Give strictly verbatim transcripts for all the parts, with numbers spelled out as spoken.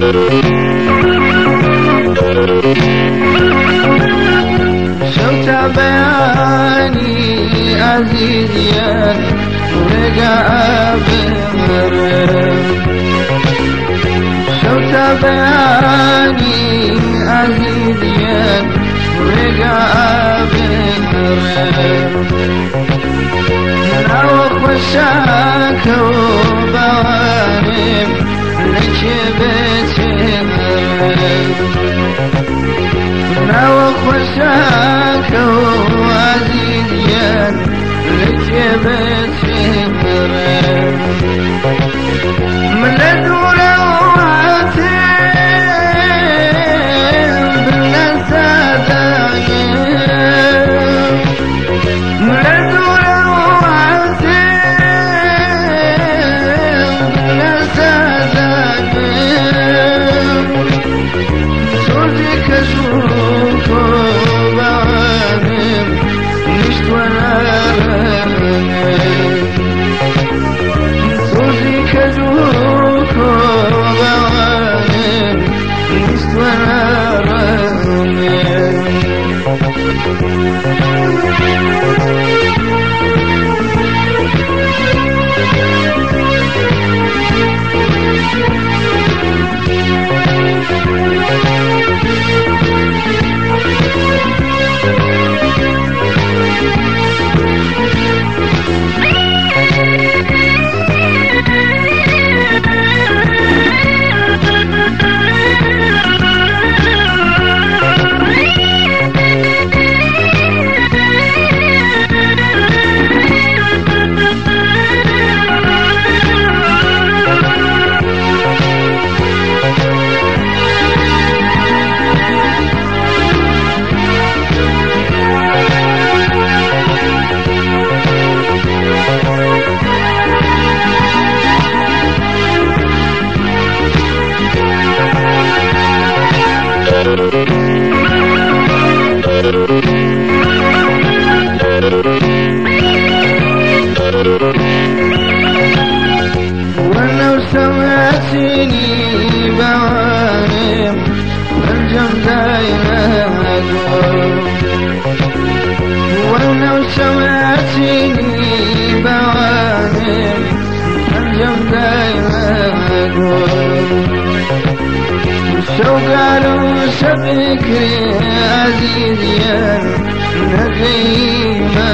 شوت بياني عزيزيا ورجع بمرر شوت بياني عزيزيا ورجع بمرر نروح وشاك وبوانم لك بتمرر نروح وشاك وعزيزيا لك بتمرر من الدولة وعاتم بالنسادة من الدولة وعاتم بالنسادة صوتك أشوف وبعانم نشت ولا رنم صوتك أشوف وبعانم نشت ولا رنم ولو سمعتني بوانم الجم دايما ولو سمعتني بوانم الجم دايما شوقالوا سبكري عزيزيا نغيما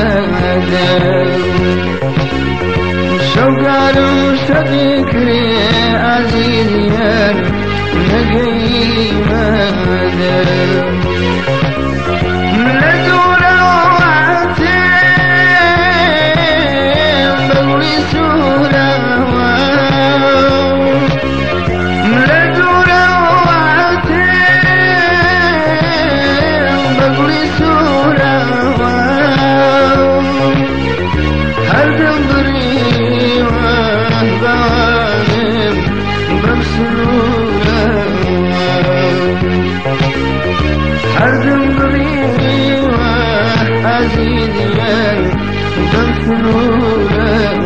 شوقالوا سبكري عزيزيا نغيما من الدولة وعاتم بغوي سورة من الدولة وعاتم بغوي سورة هل تنظري وهبانم بمسرورة هل تنظري وعزيزيا بمسرورة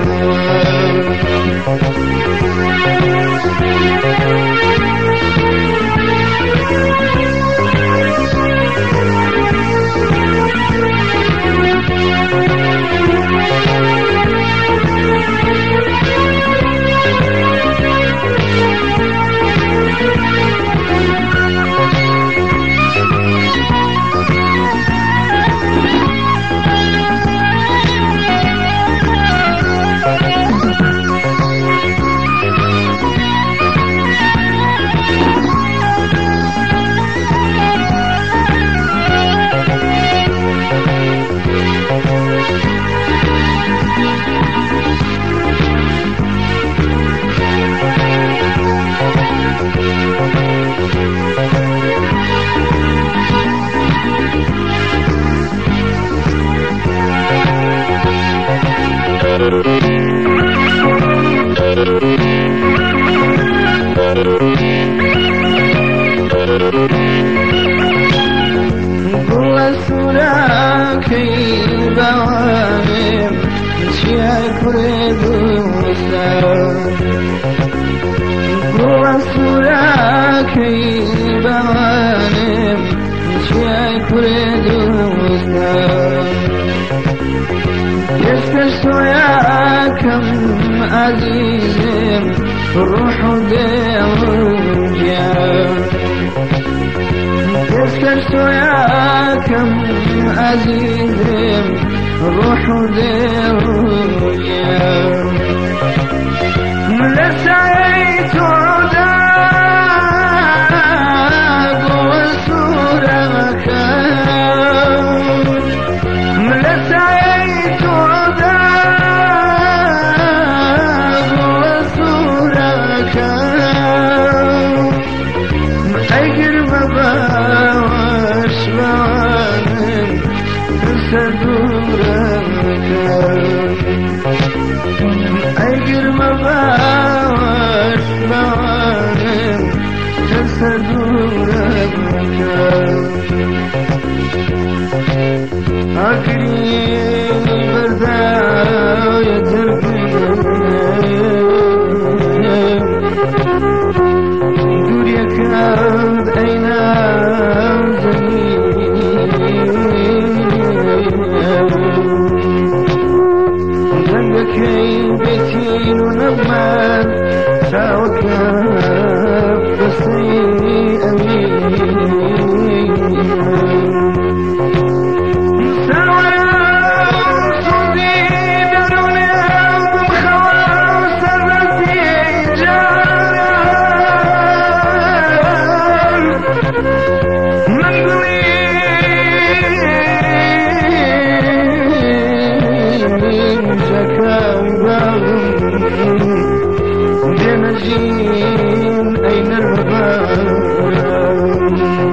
سوراكي بوانم شيء كرد وستان يسكشتو يا كم عزيزم الروح وديوجيان يسكشتو يا كم عزيزم الروح وديوجيان لسعيت عداق والسورة مكان لسعيت عداق والسورة مكان أجر مباوش بوانم تسدورة مكان أجر مباوش بوانم تسدورة مكان أكريم برداو يتربيني دوري كاد أينا زمين لكي بيتين ونغمان ساوكاب بسي أمين ساويا صدي داروني بمخواص الرسي جاران من قليل جكاوي دينجين أين الربان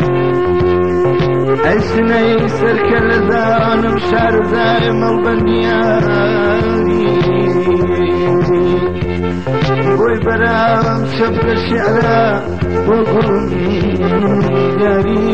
أيسنا يسر كالذان بشار زايم البنياني قوي برام شبك الشعراء وقرني داري